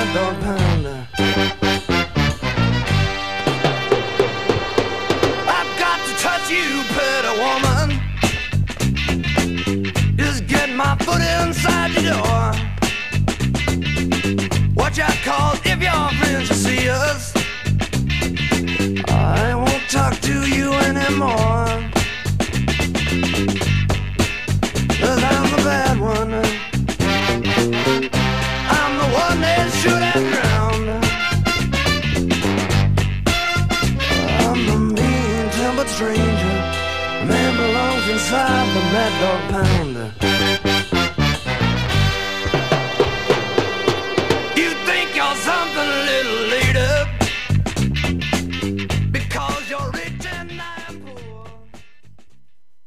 Mad Dog Pounder. I've got to touch you, pretty woman. Just get my foot inside your door. Watch out, cause if your friends should see us, I won't talk to you anymore. 'Cause I'm the bad one. I'm the one that should have drowned. I'm the mean-tempered stranger. A man belongs inside the Mad Dog Pounder. You think you're something little,